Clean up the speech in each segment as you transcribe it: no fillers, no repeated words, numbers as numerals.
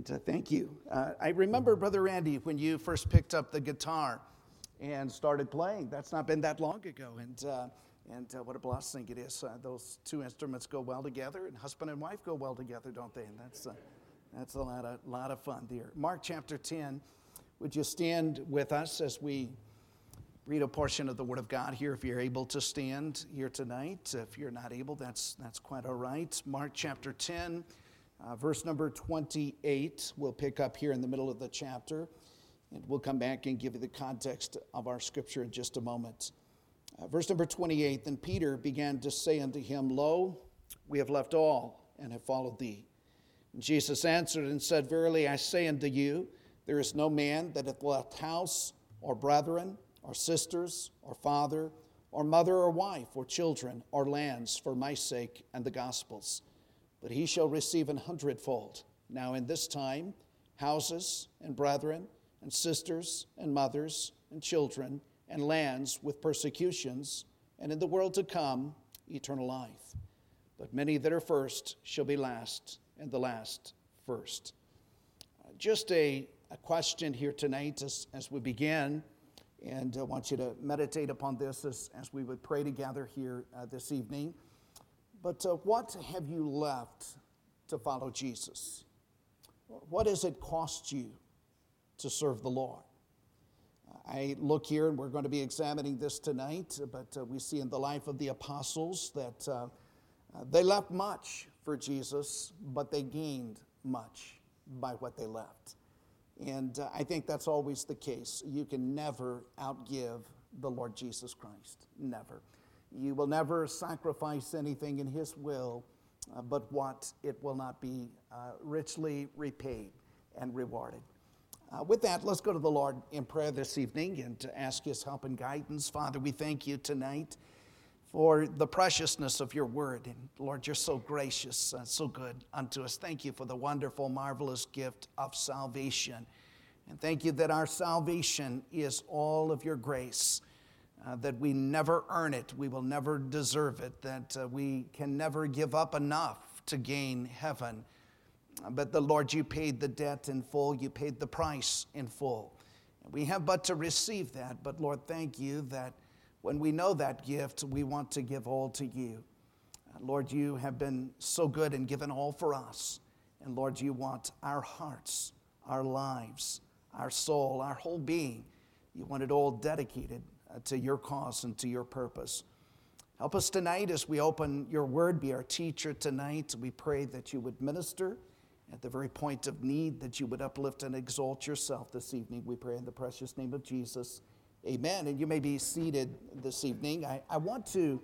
And thank you. I remember, Brother Randy, when you first picked up the guitar and started playing. That's not been that long ago. And what a blessing it is. Those two instruments go well together, and husband and wife go well together, don't they? And that's a lot of fun there. Mark chapter 10. Would you stand with us as we read a portion of the Word of God here? If you're able to stand here tonight, if you're not able, that's quite all right. Mark chapter 10. Verse number 28, we'll pick up here in the middle of the chapter, and we'll come back and give you the context of our scripture in just a moment. Verse number 28, then Peter began to say unto him, Lo, we have left all and have followed thee. And Jesus answered and said, Verily I say unto you, there is no man that hath left house, or brethren, or sisters, or father, or mother, or wife, or children, or lands, for my sake and the gospel's, but he shall receive 100-fold. Now in this time, houses and brethren and sisters and mothers and children and lands with persecutions, and in the world to come, eternal life. But many that are first shall be last, and the last first. Just a question here tonight as we begin, and I want you to meditate upon this as we would pray together here this evening. But what have you left to follow Jesus? What does it cost you to serve the Lord? I look here, and we're going to be examining this tonight, but we see in the life of the apostles that they left much for Jesus, but they gained much by what they left. And I think that's always the case. You can never outgive the Lord Jesus Christ. Never. You will never sacrifice anything in His will, but what it will not be richly repaid and rewarded. With that, let's go to the Lord in prayer this evening and to ask His help and guidance. Father, we thank you tonight for the preciousness of your word. And Lord, you're so gracious, so good unto us. Thank you for the wonderful, marvelous gift of salvation. And thank you that our salvation is all of your grace. That we never earn it, we will never deserve it, that we can never give up enough to gain heaven. But the Lord, you paid the debt in full, you paid the price in full. We have but to receive that, but Lord, thank you that when we know that gift, we want to give all to you. Lord, you have been so good and given all for us. And Lord, you want our hearts, our lives, our soul, our whole being. You want it all dedicated to your cause and to your purpose. Help us tonight as we open your word. Be our teacher tonight. We pray that you would minister at the very point of need, that you would uplift and exalt yourself this evening. We pray in the precious name of Jesus. Amen. And you may be seated this evening. I want to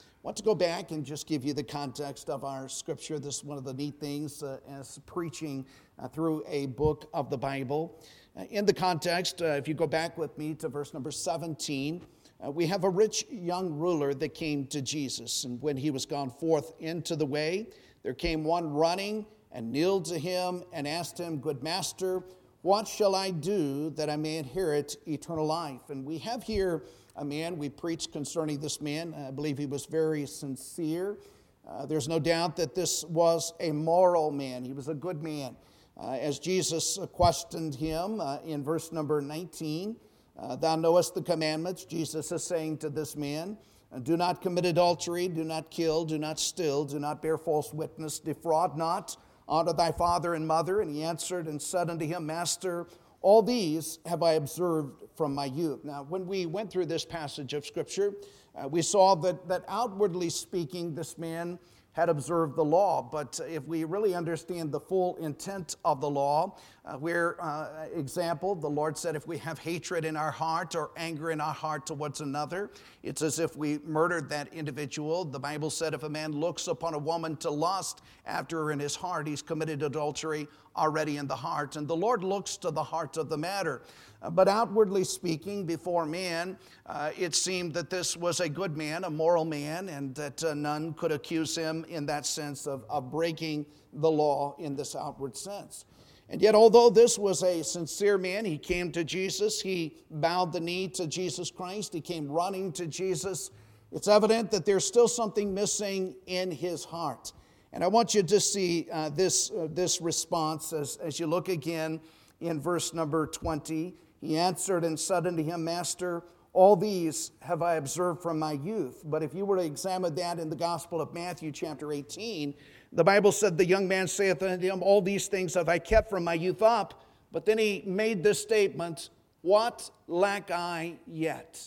go back and just give you the context of our scripture. This is one of the neat things as preaching through a book of the Bible. In the context, if you go back with me to verse number 17, we have a rich young ruler that came to Jesus. And when he was gone forth into the way, there came one running and kneeled to him and asked him, Good master, what shall I do that I may inherit eternal life? And we have here a man, we preached concerning this man. I believe he was very sincere. There's no doubt that this was a moral man. He was a good man. As Jesus questioned him in verse number 19, thou knowest the commandments. Jesus is saying to this man, do not commit adultery, do not kill, do not steal, do not bear false witness, defraud not, honor thy father and mother. And he answered and said unto him, Master, all these have I observed from my youth. Now, when we went through this passage of Scripture, we saw that outwardly speaking, this man had observed the law. But if we really understand the full intent of the law, example, the Lord said if we have hatred in our heart or anger in our heart towards another, it's as if we murdered that individual. The Bible said if a man looks upon a woman to lust after her in his heart, he's committed adultery already in the heart. And the Lord looks to the heart of the matter. But outwardly speaking, before man, it seemed that this was a good man, a moral man, and that none could accuse him in that sense of breaking the law in this outward sense. And yet, although this was a sincere man, he came to Jesus, he bowed the knee to Jesus Christ, he came running to Jesus. It's evident that there's still something missing in his heart. And I want you to see this response as you look again in verse number 20. He answered and said unto him, Master, all these have I observed from my youth. But if you were to examine that in the Gospel of Matthew chapter 18, the Bible said, the young man saith unto him, all these things have I kept from my youth up. But then he made this statement, what lack I yet?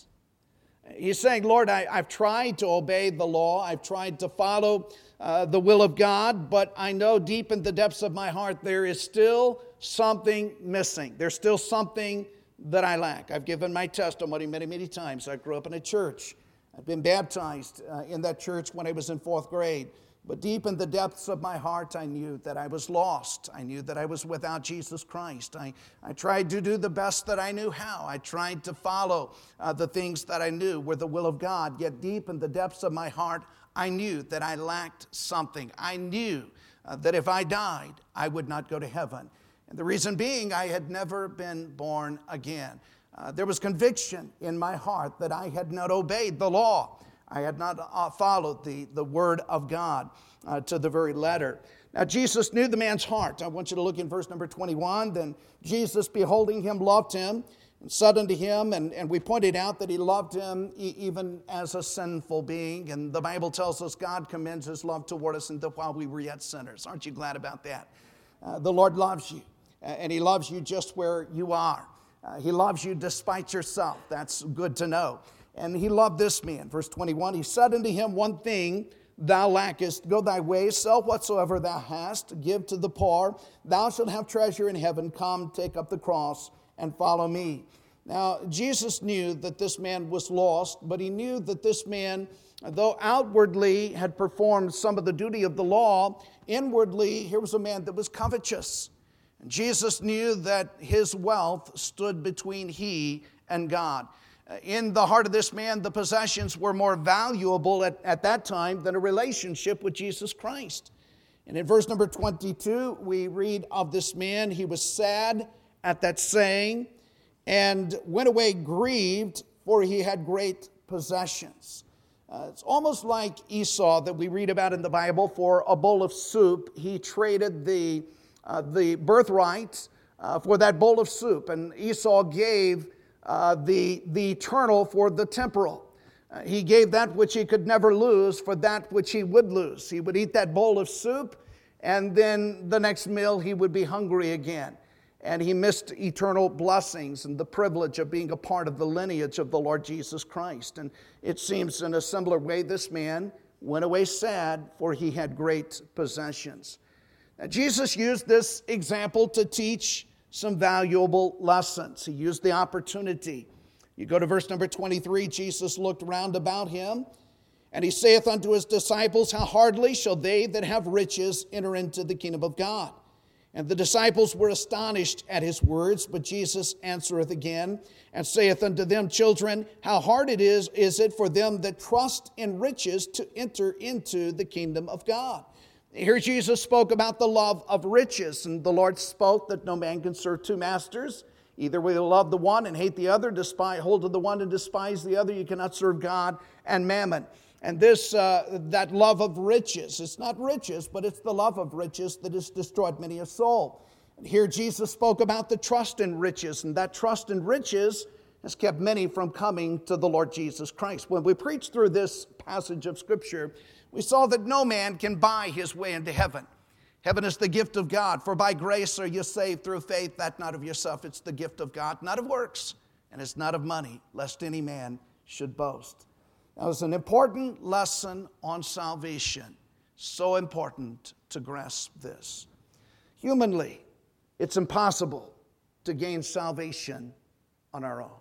He's saying, Lord, I've tried to obey the law. I've tried to follow the will of God, but I know deep in the depths of my heart there is still something missing. There's still something that I lack. I've given my testimony many, many times. I grew up in a church. I've been baptized in that church when I was in 4th grade. But deep in the depths of my heart, I knew that I was lost. I knew that I was without Jesus Christ. I tried to do the best that I knew how. I tried to follow the things that I knew were the will of God. Yet deep in the depths of my heart, I knew that I lacked something. I knew that if I died, I would not go to heaven. And the reason being, I had never been born again. There was conviction in my heart that I had not obeyed the law. I had not followed the word of God to the very letter. Now, Jesus knew the man's heart. I want you to look in verse number 21. Then Jesus, beholding him, loved him and said unto him, and we pointed out that he loved him even as a sinful being. And the Bible tells us God commends his love toward us and that while we were yet sinners. Aren't you glad about that? The Lord loves you, and he loves you just where you are. He loves you despite yourself. That's good to know. And he loved this man. Verse 21, he said unto him, one thing thou lackest, go thy way, sell whatsoever thou hast, give to the poor, thou shalt have treasure in heaven, come, take up the cross, and follow me. Now, Jesus knew that this man was lost, but he knew that this man, though outwardly had performed some of the duty of the law, inwardly, here was a man that was covetous. And Jesus knew that his wealth stood between he and God. In the heart of this man, the possessions were more valuable at that time than a relationship with Jesus Christ. And in verse number 22, we read of this man, he was sad at that saying and went away grieved, for he had great possessions. It's almost like Esau that we read about in the Bible. For a bowl of soup, he traded the birthright for that bowl of soup. And Esau gave the eternal for the temporal. He gave that which he could never lose for that which he would lose. He would eat that bowl of soup, and then the next meal he would be hungry again. And he missed eternal blessings and the privilege of being a part of the lineage of the Lord Jesus Christ. And it seems in a similar way, this man went away sad, for he had great possessions. Now, Jesus used this example to teach some valuable lessons. He used the opportunity. You go to verse number 23, Jesus looked round about him, and he saith unto his disciples, how hardly shall they that have riches enter into the kingdom of God? And the disciples were astonished at his words, but Jesus answereth again, and saith unto them, children, how hard it is it for them that trust in riches to enter into the kingdom of God? Here Jesus spoke about the love of riches, and the Lord spoke that no man can serve two masters. Either we will love the one and hate the other, hold to the one and despise the other. You cannot serve God and mammon. And this, that love of riches, it's not riches, but it's the love of riches that has destroyed many a soul. And here Jesus spoke about the trust in riches, and that trust in riches has kept many from coming to the Lord Jesus Christ. When we preached through this passage of Scripture, we saw that no man can buy his way into heaven. Heaven is the gift of God. For by grace are you saved through faith, that not of yourself. It's the gift of God, not of works, and it's not of money, lest any man should boast. Now, it's an important lesson on salvation. So important to grasp this. Humanly, it's impossible to gain salvation on our own.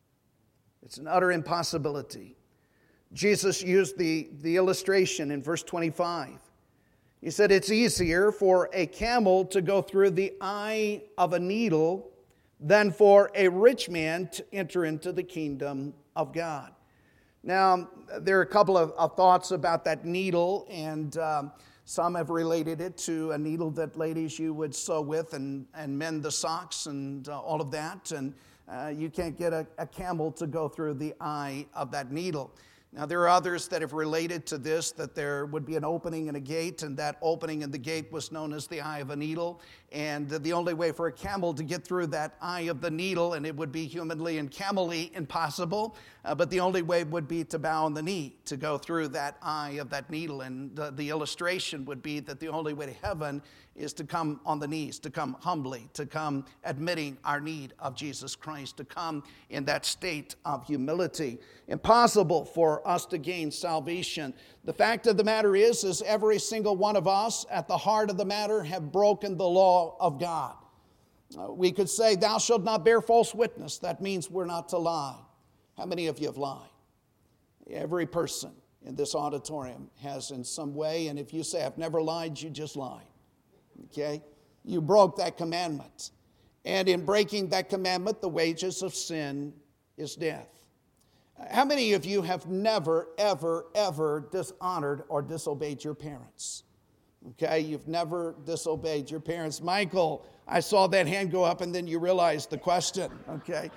It's an utter impossibility. Jesus used the illustration in verse 25. He said it's easier for a camel to go through the eye of a needle than for a rich man to enter into the kingdom of God. Now, there are a couple of thoughts about that needle, and some have related it to a needle that ladies you would sew with and mend the socks and all of that. And you can't get a camel to go through the eye of that needle. Now, there are others that have related to this, that there would be an opening in a gate, and that opening in the gate was known as the eye of a needle. And the only way for a camel to get through that eye of the needle, and it would be humanly and camelly impossible, but the only way would be to bow on the knee to go through that eye of that needle. And the illustration would be that the only way to heaven is to come on the knees, to come humbly, to come admitting our need of Jesus Christ, to come in that state of humility. Impossible for us to gain salvation. The fact of the matter is every single one of us at the heart of the matter have broken the law of God. We could say, thou shalt not bear false witness. That means we're not to lie. How many of you have lied? Every person in this auditorium has in some way, and if you say, I've never lied, you just lied. Okay? You broke that commandment. And in breaking that commandment, the wages of sin is death. How many of you have never, ever, ever dishonored or disobeyed your parents? Okay, you've never disobeyed your parents. Michael, I saw that hand go up and then you realized the question, okay?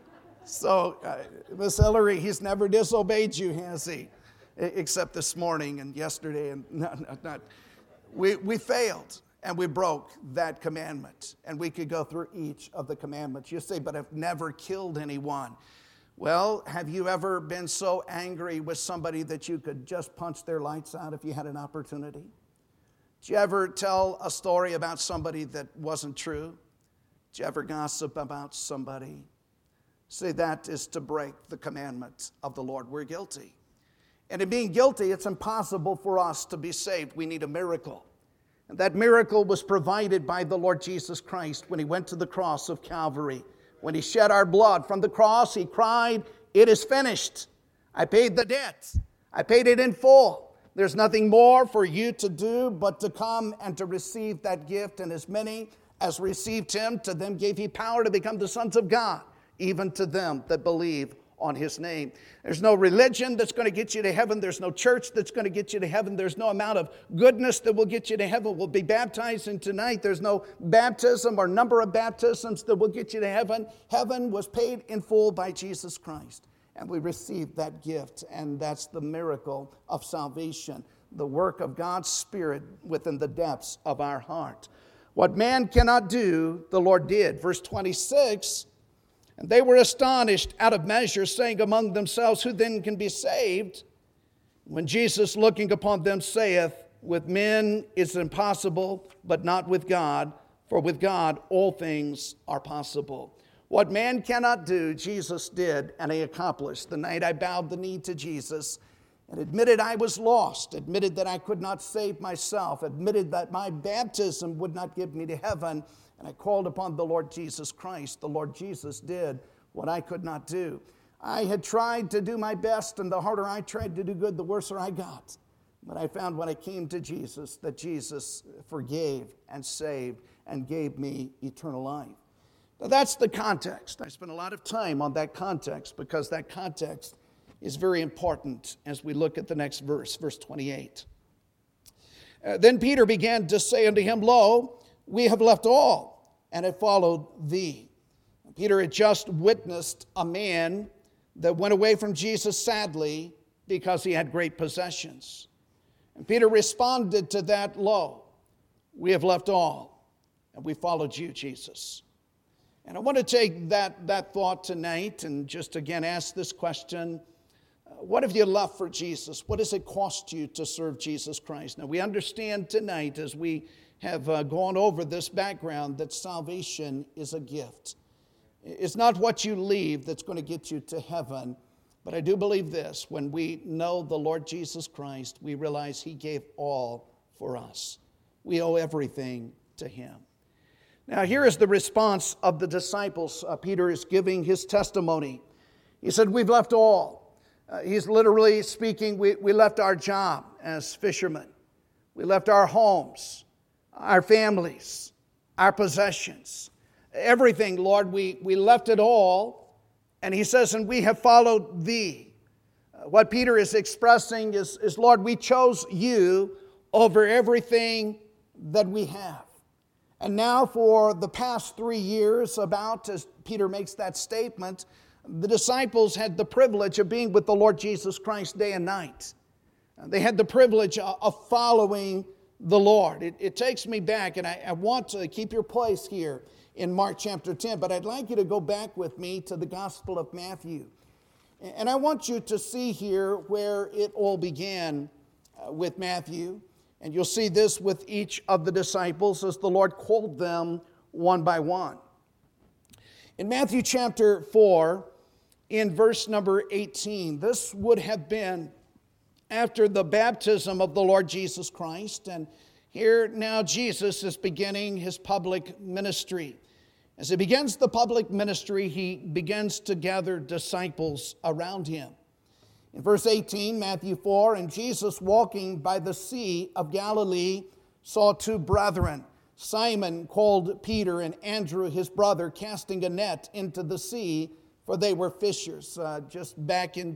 So, Miss Hillary, he's never disobeyed you, has he? Except this morning and yesterday. And not. We failed and we broke that commandment. And we could go through each of the commandments. You say, but I've never killed anyone. Well, have you ever been so angry with somebody that you could just punch their lights out if you had an opportunity? Did you ever tell a story about somebody that wasn't true? Did you ever gossip about somebody? See, that is to break the commandment of the Lord. We're guilty. And in being guilty, it's impossible for us to be saved. We need a miracle. And that miracle was provided by the Lord Jesus Christ when he went to the cross of Calvary. When he shed our blood from the cross, he cried, it is finished. I paid the debt. I paid it in full. There's nothing more for you to do but to come and to receive that gift. And as many as received him, to them gave he power to become the sons of God, even to them that believe on his name. There's no religion that's going to get you to heaven. There's no church that's going to get you to heaven. There's no amount of goodness that will get you to heaven. We'll be baptizing tonight. There's no baptism or number of baptisms that will get you to heaven. Heaven was paid in full by Jesus Christ. And we received that gift. And that's the miracle of salvation. The work of God's Spirit within the depths of our heart. What man cannot do, the Lord did. Verse 26, and they were astonished out of measure, saying among themselves, who then can be saved? When Jesus, looking upon them, saith, with men it's impossible, but not with God, for with God all things are possible. What man cannot do, Jesus did, and he accomplished. The night I bowed the knee to Jesus and admitted I was lost, admitted that I could not save myself, admitted that my baptism would not give me to heaven, and I called upon the Lord Jesus Christ. The Lord Jesus did what I could not do. I had tried to do my best, and the harder I tried to do good, the worse I got. But I found when I came to Jesus that Jesus forgave and saved and gave me eternal life. Now that's the context. I spent a lot of time on that context because that context is very important as we look at the next verse, verse 28. Then Peter began to say unto him, Lo, we have left all and have followed thee. Peter had just witnessed a man that went away from Jesus sadly because he had great possessions. And Peter responded to that, Lo, we have left all and we followed you, Jesus. And I want to take that thought tonight and just again ask this question. What have you left for Jesus? What does it cost you to serve Jesus Christ? Now we understand tonight as we have gone over this background that salvation is a gift. It's not what you leave that's going to get you to heaven. But I do believe this. When we know the Lord Jesus Christ, we realize he gave all for us. We owe everything to him. Now here is the response of the disciples. Peter is giving his testimony. He said, we've left all. He's literally speaking, we left our job as fishermen. We left our homes, our families, our possessions, everything, Lord, we left it all. And he says, and we have followed thee. What Peter is expressing is, Lord, we chose you over everything that we have. And now for the past 3 years, about as Peter makes that statement, the disciples had the privilege of being with the Lord Jesus Christ day and night. They had the privilege of following the Lord. It takes me back, and I want to keep your place here in Mark chapter 10, but I'd like you to go back with me to the Gospel of Matthew. And I want you to see here where it all began with Matthew. And you'll see this with each of the disciples as the Lord called them one by one. In Matthew chapter 4, in verse number 18, this would have been after the baptism of the Lord Jesus Christ. And here now Jesus is beginning his public ministry. As he begins the public ministry, he begins to gather disciples around him. In verse 18, Matthew 4, and Jesus walking by the Sea of Galilee saw two brethren, Simon called Peter and Andrew his brother, casting a net into the sea, for they were fishers. Just back in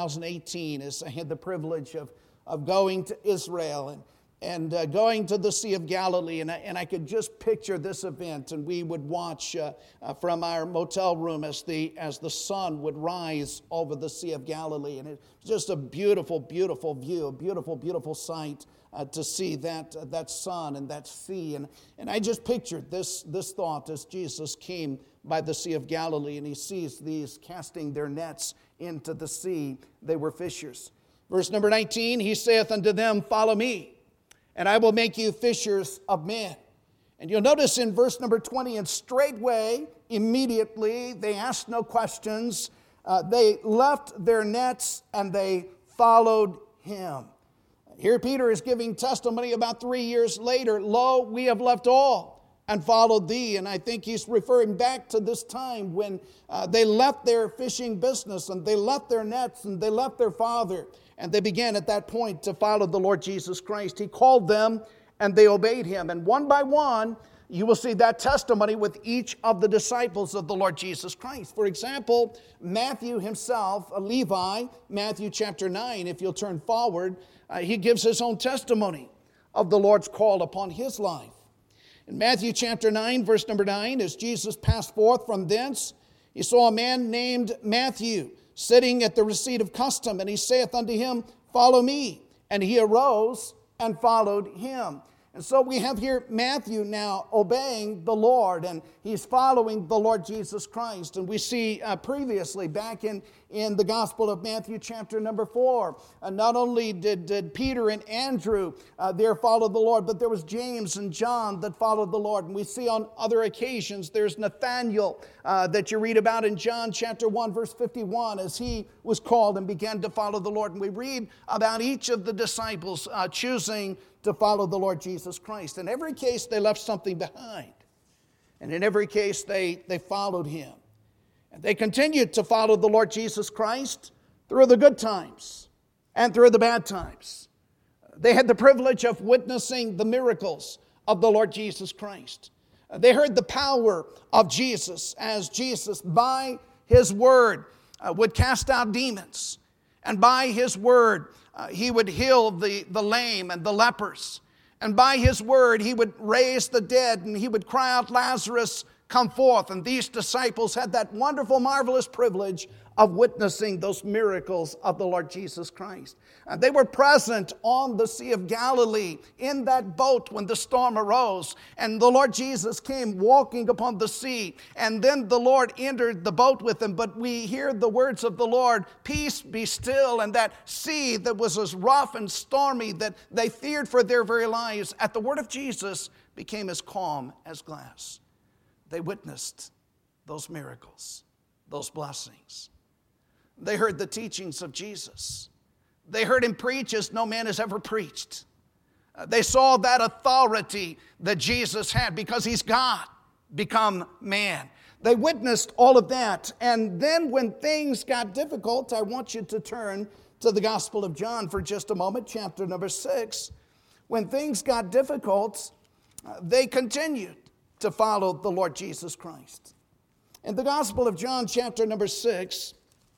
2018, as I had the privilege of going to Israel and going to the Sea of Galilee, and I could just picture this event, and we would watch from our motel room as the sun would rise over the Sea of Galilee, and it's just a beautiful, beautiful view, a beautiful, beautiful sight to see that sun and that sea, and I just pictured this thought as Jesus came by the Sea of Galilee, and he sees these casting their nets into the sea. They were fishers. Verse number 19, he saith unto them, follow me, and I will make you fishers of men. And you'll notice in verse number 20, and straightway, immediately, they asked no questions. They left their nets and they followed him. Here Peter is giving testimony about 3 years later. Lo, we have left all and followed thee. And I think he's referring back to this time when they left their fishing business and they left their nets and they left their father. And they began at that point to follow the Lord Jesus Christ. He called them and they obeyed him. And one by one, you will see that testimony with each of the disciples of the Lord Jesus Christ. For example, Matthew himself, Levi, Matthew chapter 9, if you'll turn forward, he gives his own testimony of the Lord's call upon his life. In Matthew chapter 9, verse number 9, as Jesus passed forth from thence, he saw a man named Matthew sitting at the receipt of custom, and he saith unto him, follow me. And he arose and followed him. And so we have here Matthew now obeying the Lord, and he's following the Lord Jesus Christ. And we see previously back in the Gospel of Matthew chapter number 4, not only did Peter and Andrew there follow the Lord, but there was James and John that followed the Lord. And we see on other occasions there's Nathanael that you read about in John chapter 1 verse 51 as he was called and began to follow the Lord. And we read about each of the disciples choosing to follow the Lord Jesus Christ. In every case, they left something behind. And in every case, they followed him. And they continued to follow the Lord Jesus Christ through the good times and through the bad times. They had the privilege of witnessing the miracles of the Lord Jesus Christ. They heard the power of Jesus as Jesus, by his word, would cast out demons. And by his word, he would heal the lame and the lepers. And by his word, he would raise the dead, and he would cry out, Lazarus, come forth. And these disciples had that wonderful, marvelous privilege of witnessing those miracles of the Lord Jesus Christ. And they were present on the Sea of Galilee in that boat when the storm arose. And the Lord Jesus came walking upon the sea. And then the Lord entered the boat with them. But we hear the words of the Lord, peace be still. And that sea that was as rough and stormy that they feared for their very lives, at the word of Jesus, became as calm as glass. They witnessed those miracles, those blessings. They heard the teachings of Jesus. They heard him preach as no man has ever preached. They saw that authority that Jesus had because he's God, become man. They witnessed all of that. And then when things got difficult, I want you to turn to the Gospel of John for just a moment, chapter number 6. When things got difficult, they continued to follow the Lord Jesus Christ. In the Gospel of John, chapter number 6,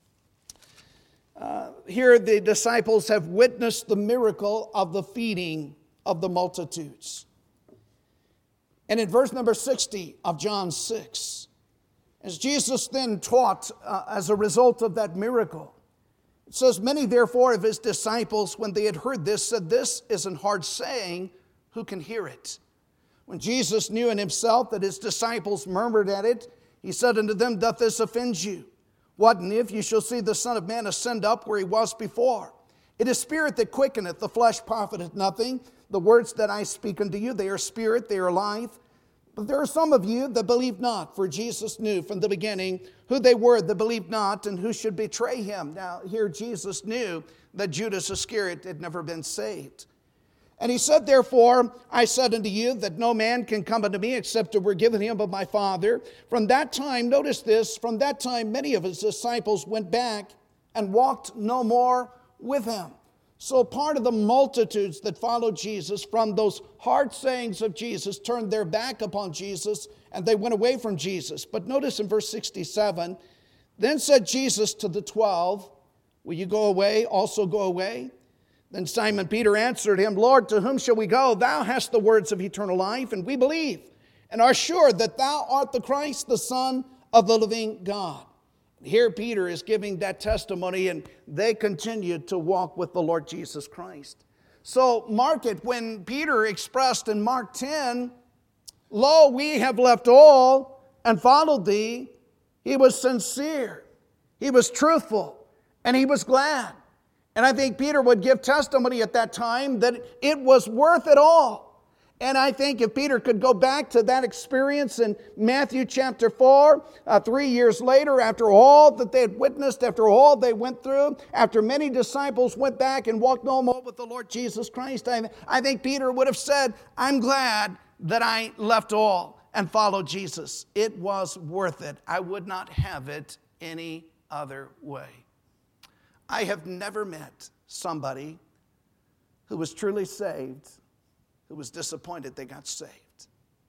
here the disciples have witnessed the miracle of the feeding of the multitudes. And in verse number 60 of John 6, As Jesus then taught as a result of that miracle, it says, many therefore of his disciples, when they had heard this, said, this is an hard saying, who can hear it? When Jesus knew in himself that his disciples murmured at it, he said unto them, doth this offend you? What and if you shall see the Son of Man ascend up where he was before? It is spirit that quickeneth, the flesh profiteth nothing. The words that I speak unto you, they are spirit, they are life. But there are some of you that believe not, for Jesus knew from the beginning who they were that believed not and who should betray him. Now here Jesus knew that Judas Iscariot had never been saved. And he said, therefore, I said unto you that no man can come unto me except it were given him of my Father. From that time, notice this, from that time many of his disciples went back and walked no more with him. So part of the multitudes that followed Jesus from those hard sayings of Jesus turned their back upon Jesus and they went away from Jesus. But notice in verse 67, then said Jesus to the 12, will you go away, also go away? Then Simon Peter answered him, Lord, to whom shall we go? Thou hast the words of eternal life, and we believe and are sure that thou art the Christ, the Son of the living God. Here Peter is giving that testimony, and they continued to walk with the Lord Jesus Christ. So mark it, when Peter expressed in Mark 10, lo, we have left all and followed thee, he was sincere, he was truthful, and he was glad. And I think Peter would give testimony at that time that it was worth it all. And I think if Peter could go back to that experience in Matthew chapter 4, 3 years later, after all that they had witnessed, after all they went through, after many disciples went back and walked no more with the Lord Jesus Christ, I think Peter would have said, I'm glad that I left all and followed Jesus. It was worth it. I would not have it any other way. I have never met somebody who was truly saved who was disappointed they got saved.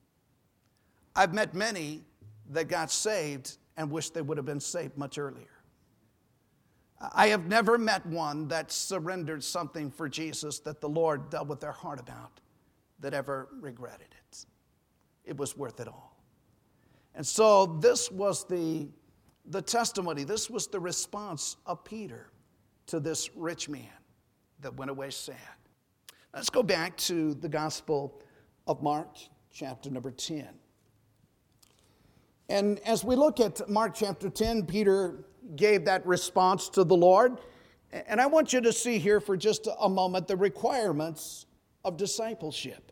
I've met many that got saved and wish they would have been saved much earlier. I have never met one that surrendered something for Jesus that the Lord dealt with their heart about that ever regretted it. It was worth it all. And so this was the testimony, this was the response of Peter to this rich man that went away sad. Let's go back to the Gospel of Mark, chapter number 10. And as we look at Mark chapter 10, Peter gave that response to the Lord. And I want you to see here for just a moment the requirements of discipleship.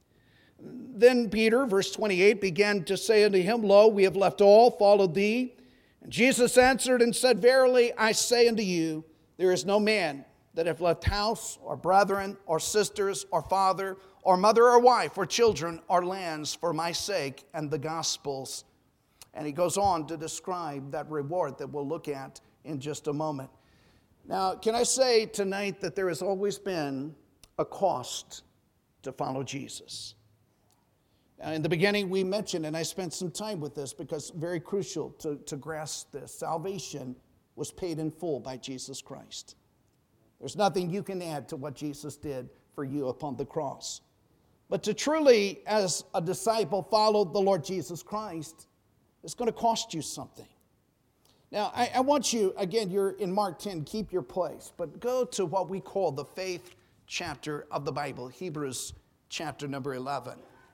Then Peter, verse 28, began to say unto him, Lo, we have left all, followed thee. And Jesus answered and said, Verily I say unto you, there is no man that have left house, or brethren, or sisters, or father, or mother, or wife, or children, or lands for my sake and the gospel's. And he goes on to describe that reward that we'll look at in just a moment. Now, can I say tonight that there has always been a cost to follow Jesus? Now, in the beginning, we mentioned, and I spent some time with this because it's very crucial to grasp this. Salvation was paid in full by Jesus Christ. There's nothing you can add to what Jesus did for you upon the cross. But to truly, as a disciple, follow the Lord Jesus Christ, it's going to cost you something. Now, I want you, again, you're in Mark 10, keep your place, but go to what we call the faith chapter of the Bible, Hebrews chapter number 11.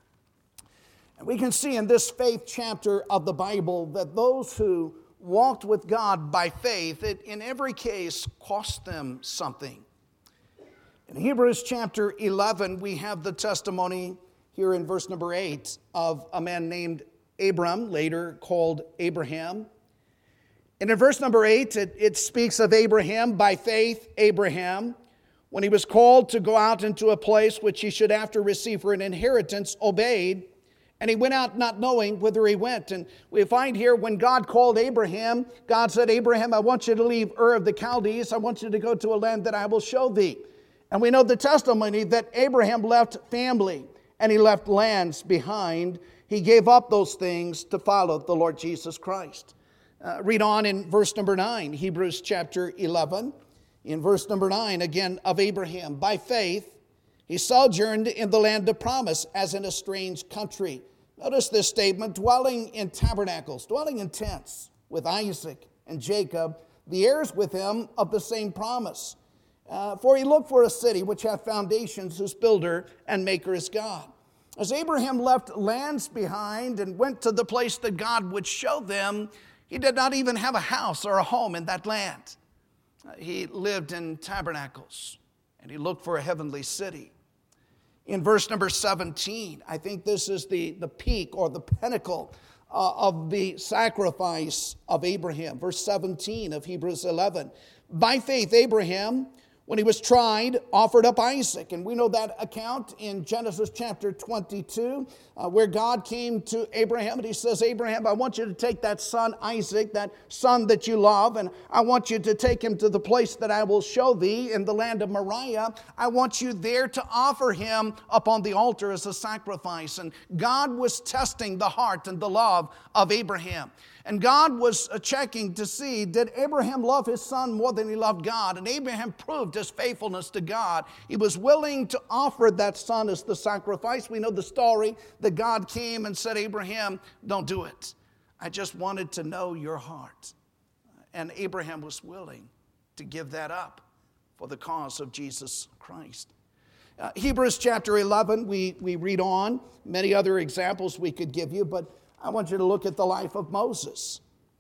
And we can see in this faith chapter of the Bible that those who walked with God by faith, it in every case cost them something. In Hebrews chapter 11, we have the testimony here in verse number 8 of a man named Abram, later called Abraham. And in verse number 8, it speaks of Abraham. By faith, Abraham, when he was called to go out into a place which he should after receive for an inheritance, obeyed. And he went out not knowing whither he went. And we find here when God called Abraham, God said, Abraham, I want you to leave Ur of the Chaldees. I want you to go to a land that I will show thee. And we know the testimony that Abraham left family and he left lands behind. He gave up those things to follow the Lord Jesus Christ. Read on in verse number 9, Hebrews chapter 11. In verse number 9, again, of Abraham. By faith, he sojourned in the land of promise as in a strange country. Notice this statement, dwelling in tabernacles, dwelling in tents with Isaac and Jacob, the heirs with him of the same promise. For he looked for a city which hath foundations, whose builder and maker is God. As Abraham left lands behind and went to the place that God would show them, he did not even have a house or a home in that land. He lived in tabernacles, and he looked for a heavenly city. In verse number 17, I think this is the peak or the pinnacle of the sacrifice of Abraham. Verse 17 of Hebrews 11. By faith, Abraham, when he was tried, offered up Isaac. And we know that account in Genesis chapter 22, where God came to Abraham and he says, Abraham, I want you to take that son Isaac, that son that you love, and I want you to take him to the place that I will show thee in the land of Moriah. I want you there to offer him upon the altar as a sacrifice. And God was testing the heart and the love of Abraham. And God was checking to see, did Abraham love his son more than he loved God? And Abraham proved his faithfulness to God. He was willing to offer that son as the sacrifice. We know the story that God came and said, Abraham, don't do it. I just wanted to know your heart. And Abraham was willing to give that up for the cause of Jesus Christ. Hebrews chapter 11, we read on. Many other examples we could give you, but I want you to look at the life of Moses.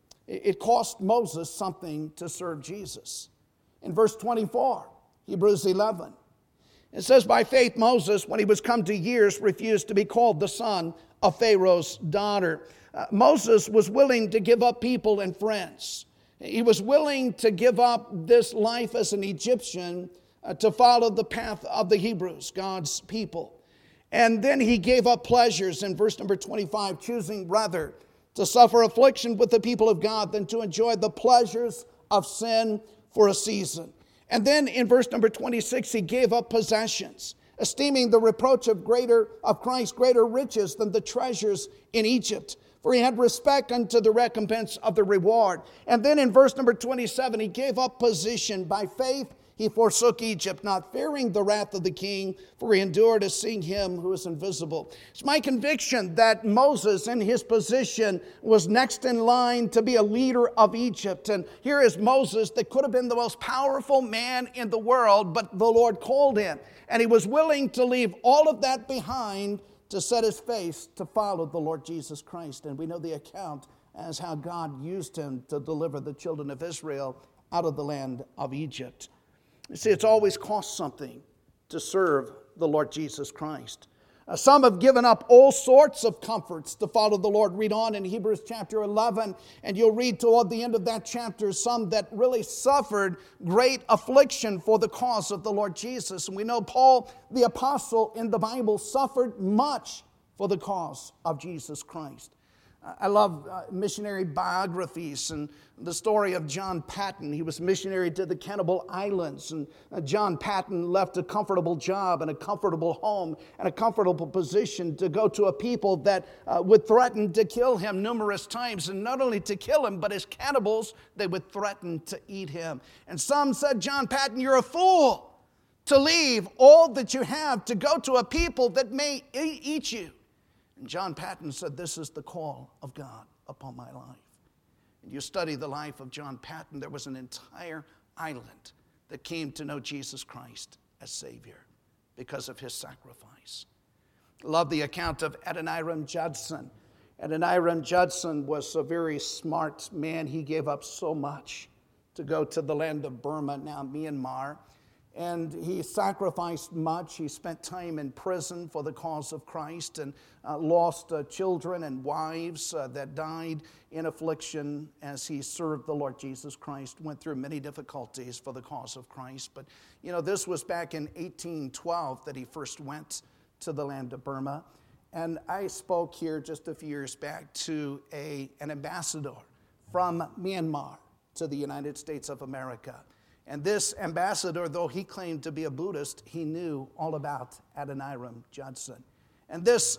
It cost Moses something to serve Jesus. In verse 24, Hebrews 11, it says, by faith Moses, when he was come to years, refused to be called the son of Pharaoh's daughter. Moses was willing to give up people and friends. He was willing to give up this life as an Egyptian to follow the path of the Hebrews, God's people. And then he gave up pleasures in verse number 25, choosing rather to suffer affliction with the people of God than to enjoy the pleasures of sin for a season. And then in verse number 26, he gave up possessions, esteeming the reproach of Christ greater riches than the treasures in Egypt. For he had respect unto the recompense of the reward. And then in verse number 27, he gave up position by faith. He forsook Egypt, not fearing the wrath of the king, for he endured to see him who is invisible. It's my conviction that Moses, in his position, was next in line to be a leader of Egypt. And here is Moses that could have been the most powerful man in the world, but the Lord called him. And he was willing to leave all of that behind to set his face to follow the Lord Jesus Christ. And we know the account as how God used him to deliver the children of Israel out of the land of Egypt. You see, it's always cost something to serve the Lord Jesus Christ. Some have given up all sorts of comforts to follow the Lord. Read on in Hebrews chapter 11, and you'll read toward the end of that chapter some that really suffered great affliction for the cause of the Lord Jesus. And we know Paul, the apostle in the Bible, suffered much for the cause of Jesus Christ. I love missionary biographies and the story of John Patton. He was missionary to the Cannibal Islands, and John Patton left a comfortable job and a comfortable home and a comfortable position to go to a people that would threaten to kill him numerous times. And not only to kill him, but as cannibals, they would threaten to eat him. And some said, John Patton, you're a fool to leave all that you have to go to a people that may eat you. And John Patton said, this is the call of God upon my life. And you study the life of John Patton, there was an entire island that came to know Jesus Christ as Savior because of his sacrifice. Love the account of Adoniram Judson. Adoniram Judson was a very smart man. He gave up so much to go to the land of Burma, now Myanmar. And he sacrificed much. He spent time in prison for the cause of Christ and lost children and wives that died in affliction as he served the Lord Jesus Christ, went through many difficulties for the cause of Christ. But, you know, this was back in 1812 that he first went to the land of Burma. And I spoke here just a few years back to an ambassador from Myanmar to the United States of America. And this ambassador, though he claimed to be a Buddhist, he knew all about Adoniram Judson. And this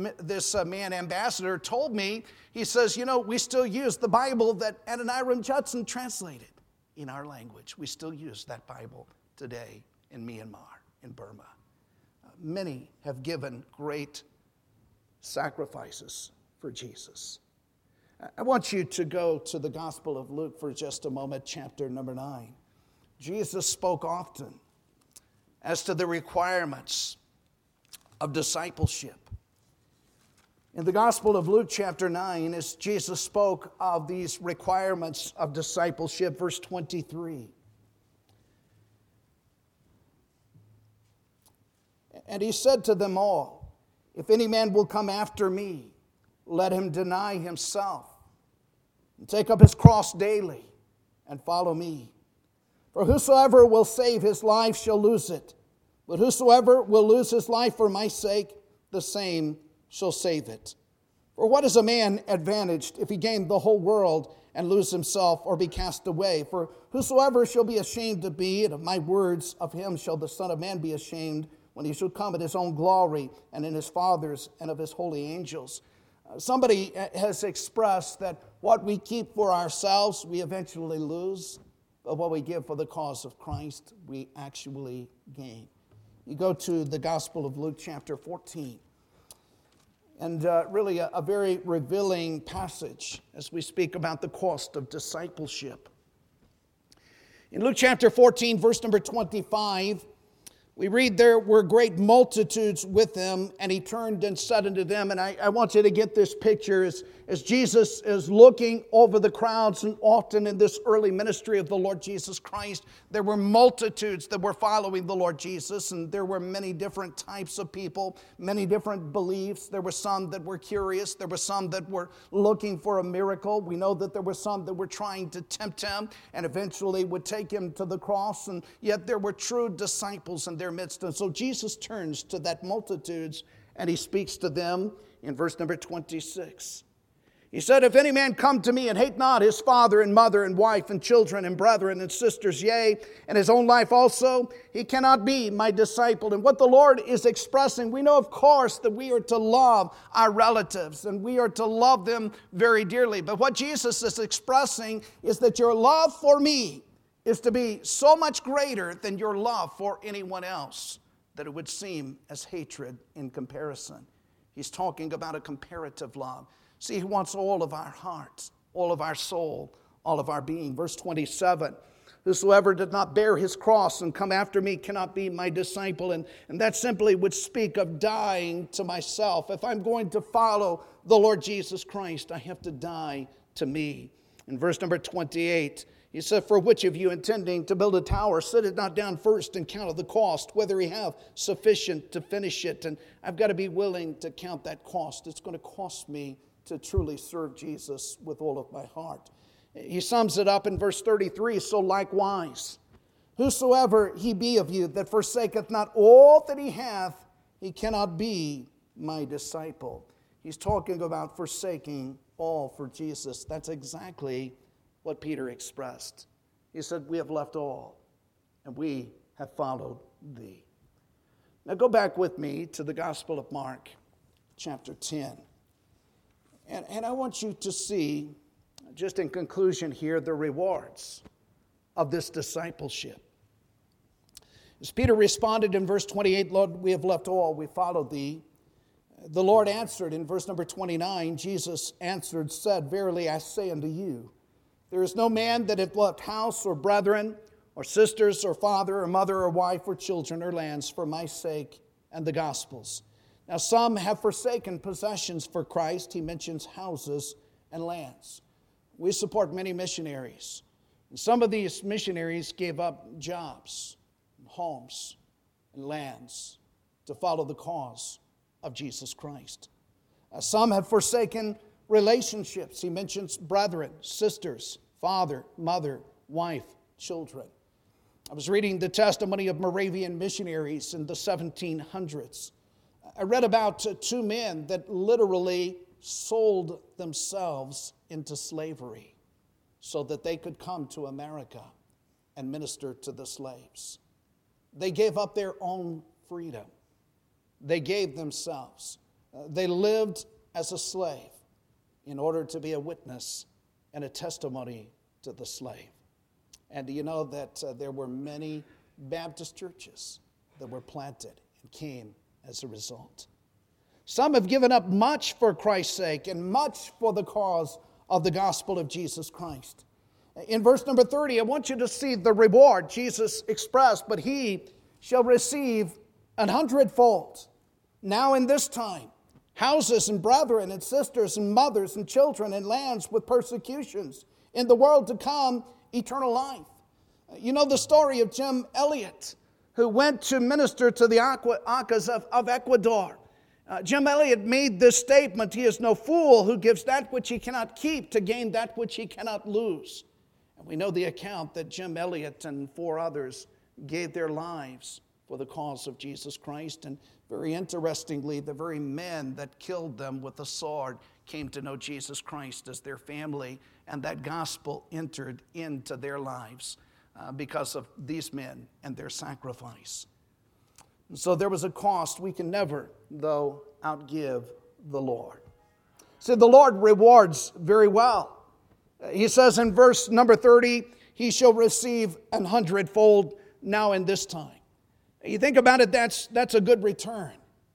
man ambassador told me, he says, you know, we still use the Bible that Adoniram Judson translated in our language. We still use that Bible today in Myanmar, in Burma. Many have given great sacrifices for Jesus. I want you to go to the Gospel of Luke for just a moment, chapter number 9. Jesus spoke often as to the requirements of discipleship. In the Gospel of Luke, chapter 9, as Jesus spoke of these requirements of discipleship, verse 23. And he said to them all, if any man will come after me, let him deny himself and take up his cross daily and follow me. For whosoever will save his life shall lose it, but whosoever will lose his life for my sake, the same shall save it. For what is a man advantaged if he gain the whole world and lose himself or be cast away? For whosoever shall be ashamed of me and of my words, of him shall the Son of Man be ashamed when he shall come in his own glory and in his Father's and of his holy angels. Somebody has expressed that what we keep for ourselves, we eventually lose, but what we give for the cause of Christ, we actually gain. You go to the Gospel of Luke, chapter 14, and really a very revealing passage as we speak about the cost of discipleship. In Luke chapter 14, verse number 25, we read, there were great multitudes with him, and he turned and said unto them, and I want you to get this picture as Jesus is looking over the crowds, and often in this early ministry of the Lord Jesus Christ, there were multitudes that were following the Lord Jesus, and there were many different types of people, many different beliefs. There were some that were curious. There were some that were looking for a miracle. We know that there were some that were trying to tempt him and eventually would take him to the cross, and yet there were true disciples in their midst. And so Jesus turns to that multitudes and he speaks to them in verse number 26. He said, if any man come to me and hate not his father and mother and wife and children and brethren and sisters, yea, and his own life also, he cannot be my disciple. And what the Lord is expressing, we know of course that we are to love our relatives and we are to love them very dearly. But what Jesus is expressing is that your love for me is to be so much greater than your love for anyone else that it would seem as hatred in comparison. He's talking about a comparative love. See, he wants all of our hearts, all of our soul, all of our being. Verse 27, whosoever did not bear his cross and come after me cannot be my disciple. And that simply would speak of dying to myself. If I'm going to follow the Lord Jesus Christ, I have to die to me. In verse number 28, he said, for which of you intending to build a tower, sit it not down first and count of the cost, whether he have sufficient to finish it. And I've got to be willing to count that cost. It's going to cost me to truly serve Jesus with all of my heart. He sums it up in verse 33, so likewise, whosoever he be of you that forsaketh not all that he hath, he cannot be my disciple. He's talking about forsaking all for Jesus. That's exactly what Peter expressed. He said, we have left all, and we have followed thee. Now go back with me to the Gospel of Mark, chapter 10. And I want you to see, just in conclusion here, the rewards of this discipleship. As Peter responded in verse 28, Lord, we have left all, we followed thee. The Lord answered in verse number 29, Jesus answered, said, verily I say unto you, there is no man that hath left house or brethren or sisters or father or mother or wife or children or lands for my sake and the gospel's. Now some have forsaken possessions for Christ. He mentions houses and lands. We support many missionaries. And some of these missionaries gave up jobs, and homes, and lands to follow the cause of Jesus Christ. Some have forsaken relationships. He mentions brethren, sisters, father, mother, wife, children. I was reading the testimony of Moravian missionaries in the 1700s. I read about two men that literally sold themselves into slavery so that they could come to America and minister to the slaves. They gave up their own freedom. They gave themselves. They lived as a slave in order to be a witness and a testimony to the slave. And do you know that there were many Baptist churches that were planted and came as a result? Some have given up much for Christ's sake and much for the cause of the gospel of Jesus Christ. In verse number 30, I want you to see the reward Jesus expressed, but he shall receive 100-fold. Now in this time, houses and brethren and sisters and mothers and children and lands with persecutions. In the world to come, eternal life. You know the story of Jim Elliot, who went to minister to the Aucas of Ecuador. Jim Elliot made this statement, "He is no fool who gives that which he cannot keep to gain that which he cannot lose." And we know the account that Jim Elliot and 4 others gave their lives for the cause of Jesus Christ. And very interestingly, the very men that killed them with the sword came to know Jesus Christ as their family, and that gospel entered into their lives because of these men and their sacrifice. And so there was a cost we can never, though, outgive the Lord. So the Lord rewards very well. He says in verse number 30, he shall receive 100-fold now in this time. You think about it, that's a good return.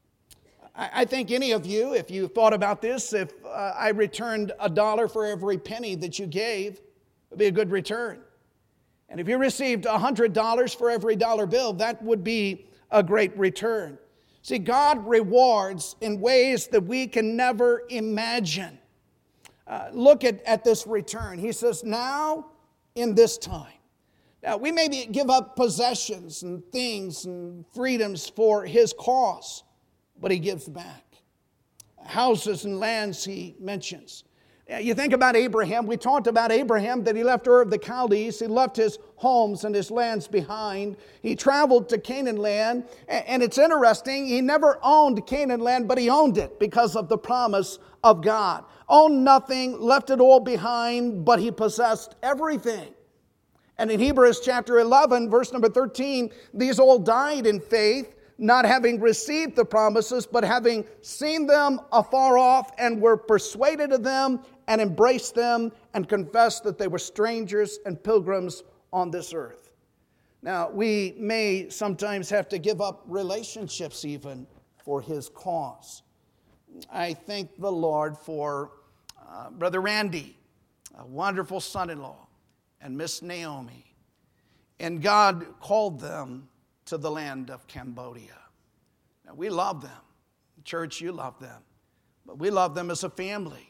I think any of you, if you thought about this, if I returned $1 for every penny that you gave, it would be a good return. And if you received $100 for every dollar bill, that would be a great return. See, God rewards in ways that we can never imagine. Look at this return. He says, now in this time. Now, we maybe give up possessions and things and freedoms for his cause, but he gives back. Houses and lands he mentions. You think about Abraham. We talked about Abraham, that he left Ur of the Chaldees. He left his homes and his lands behind. He traveled to Canaan land. And it's interesting, he never owned Canaan land, but he owned it because of the promise of God. Owned nothing, left it all behind, but he possessed everything. And in Hebrews chapter 11, verse number 13, these all died in faith, not having received the promises, but having seen them afar off, and were persuaded of them, and embraced them, and confessed that they were strangers and pilgrims on this earth. Now, we may sometimes have to give up relationships even for his cause. I thank the Lord for Brother Randy, a wonderful son-in-law, and Miss Naomi. And God called them to the land of Cambodia. Now, we love them. Church, you love them. But we love them as a family.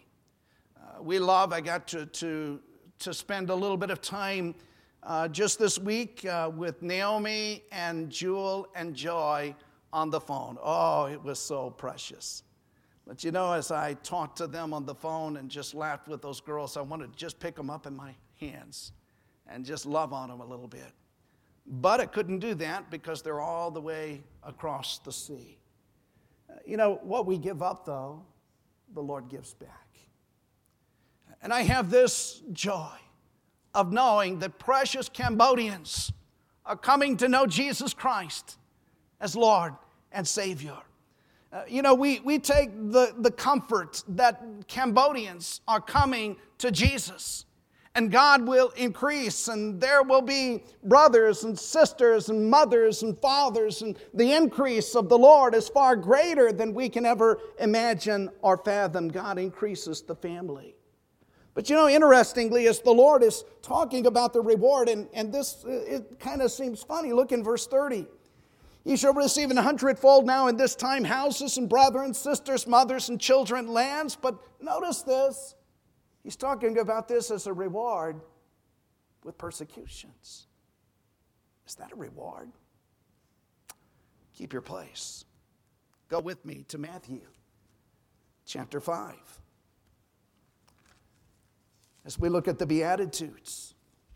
I got to spend a little bit of time just this week with Naomi and Jewel and Joy on the phone. Oh, it was so precious. But you know, as I talked to them on the phone and just laughed with those girls, I wanted to just pick them up in my hands and just love on them a little bit. But I couldn't do that because they're all the way across the sea. You know, what we give up, though, the Lord gives back. And I have this joy of knowing that precious Cambodians are coming to know Jesus Christ as Lord and Savior. You know, we take the comfort that Cambodians are coming to Jesus. And God will increase, and there will be brothers and sisters and mothers and fathers, and the increase of the Lord is far greater than we can ever imagine or fathom. God increases the family. But you know, interestingly, as the Lord is talking about the reward, and this, it kind of seems funny. Look in verse 30. Ye shall receive 100-fold now in this time, houses and brethren, sisters, mothers, and children, lands. But notice this. He's talking about this as a reward with persecutions. Is that a reward? Keep your place. Go with me to Matthew chapter 5. As we look at the Beatitudes.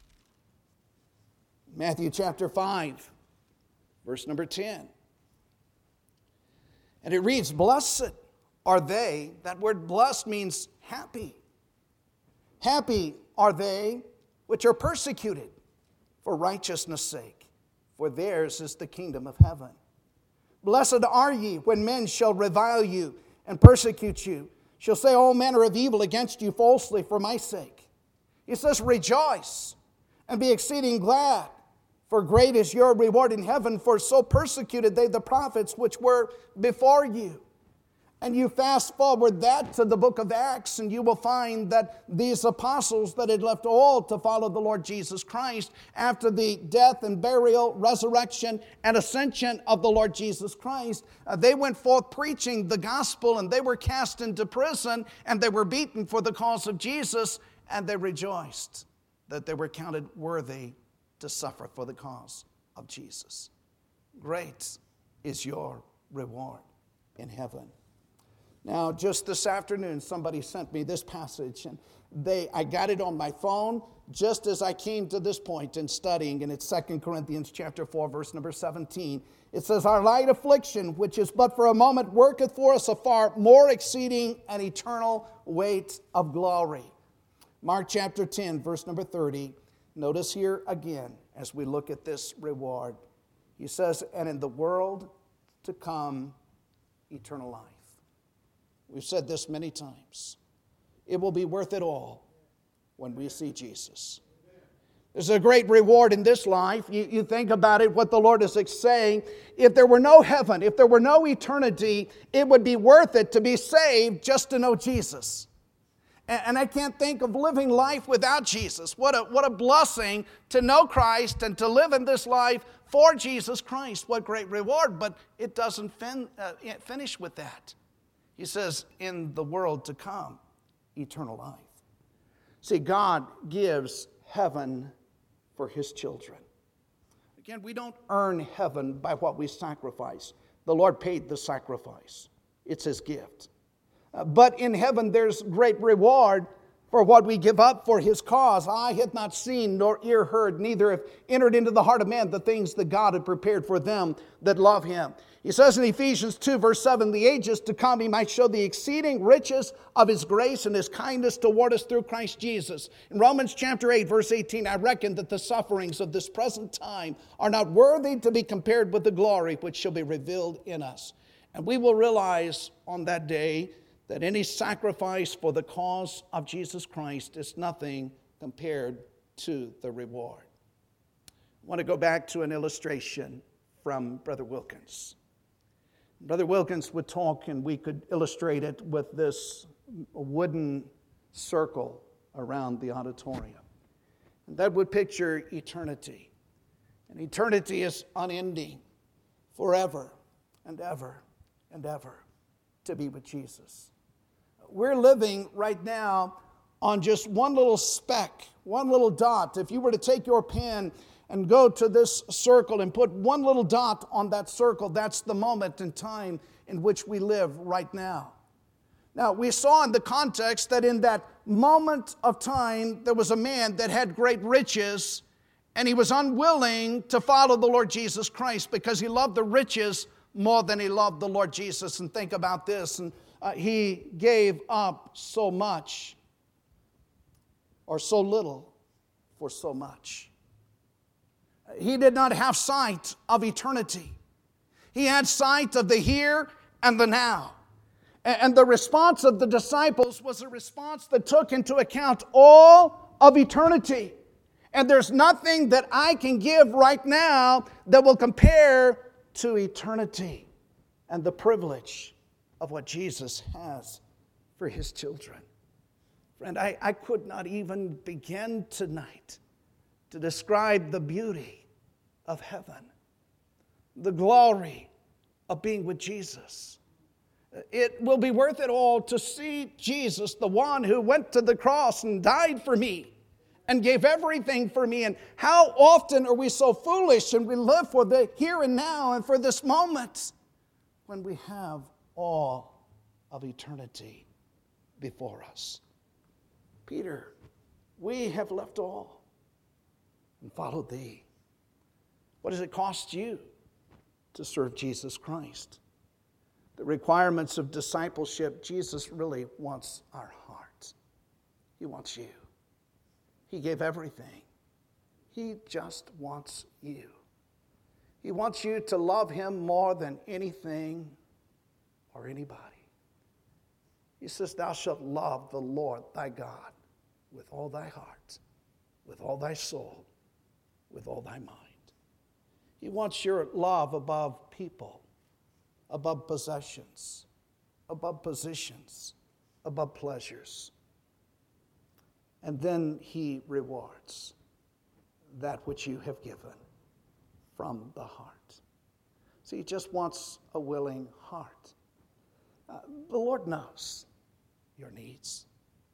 Matthew chapter 5, verse number 10. And it reads, blessed are they. That word blessed means happy. Happy are they which are persecuted for righteousness' sake, for theirs is the kingdom of heaven. Blessed are ye when men shall revile you and persecute you, shall say all manner of evil against you falsely for my sake. He says, rejoice and be exceeding glad, for great is your reward in heaven, for so persecuted they the prophets which were before you. And you fast forward that to the book of Acts, and you will find that these apostles that had left all to follow the Lord Jesus Christ after the death and burial, resurrection, and ascension of the Lord Jesus Christ, they went forth preaching the gospel, and they were cast into prison, and they were beaten for the cause of Jesus, and they rejoiced that they were counted worthy to suffer for the cause of Jesus. Great is your reward in heaven. Now, just this afternoon, somebody sent me this passage, and I got it on my phone just as I came to this point in studying, and it's 2 Corinthians chapter 4, verse number 17. It says, "Our light affliction, which is but for a moment, worketh for us a far more exceeding and eternal weight of glory." Mark chapter 10, verse number 30. Notice here again, as we look at this reward, he says, "And in the world to come, eternal life." We've said this many times. It will be worth it all when we see Jesus. There's a great reward in this life. You think about it, what the Lord is saying. If there were no heaven, if there were no eternity, it would be worth it to be saved just to know Jesus. And I can't think of living life without Jesus. What a blessing to know Christ and to live in this life for Jesus Christ. What great reward, but it doesn't finish with that. He says, in the world to come, eternal life. See, God gives heaven for His children. Again, we don't earn heaven by what we sacrifice. The Lord paid the sacrifice. It's His gift. But in heaven, there's great reward for what we give up for His cause. Eye hath not seen, nor ear heard, neither have entered into the heart of man the things that God had prepared for them that love Him. He says in Ephesians 2, verse 7, "The ages to come He might show the exceeding riches of His grace and His kindness toward us through Christ Jesus." In Romans chapter 8, verse 18, "I reckon that the sufferings of this present time are not worthy to be compared with the glory which shall be revealed in us." And we will realize on that day that any sacrifice for the cause of Jesus Christ is nothing compared to the reward. I want to go back to an illustration from Brother Wilkins. Brother Wilkins would talk, and we could illustrate it with this wooden circle around the auditorium. And that would picture eternity. And eternity is unending, forever and ever and ever, to be with Jesus. We're living right now on just one little speck, one little dot. If you were to take your pen and go to this circle and put one little dot on that circle, that's the moment in time in which we live right now. Now, we saw in the context that in that moment of time, there was a man that had great riches, and he was unwilling to follow the Lord Jesus Christ because he loved the riches more than he loved the Lord Jesus. And think about this, and he gave up so much or so little for so much. He did not have sight of eternity. He had sight of the here and the now. And the response of the disciples was a response that took into account all of eternity. And there's nothing that I can give right now that will compare to eternity and the privilege of what Jesus has for His children. Friend, I could not even begin tonight to describe the beauty of heaven, the glory of being with Jesus. It will be worth it all to see Jesus, the one who went to the cross and died for me and gave everything for me. And how often are we so foolish and we live for the here and now and for this moment when we have all of eternity before us. Peter, we have left all and followed Thee. What does it cost you to serve Jesus Christ? The requirements of discipleship, Jesus really wants our heart. He wants you. He gave everything. He just wants you. He wants you to love Him more than anything or anybody. He says, "Thou shalt love the Lord thy God with all thy heart, with all thy soul, with all thy mind." He wants your love above people, above possessions, above positions, above pleasures. And then he rewards that which you have given from the heart. See, he just wants a willing heart. The Lord knows your needs.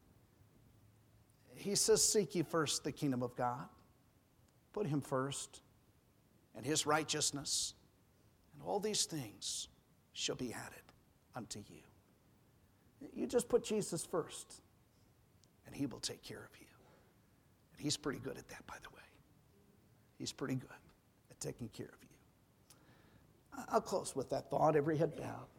He says, seek ye first the kingdom of God. Put him first and his righteousness, and all these things shall be added unto you. You just put Jesus first, and he will take care of you. And he's pretty good at that, by the way. He's pretty good at taking care of you. I'll close with that thought, every head bowed.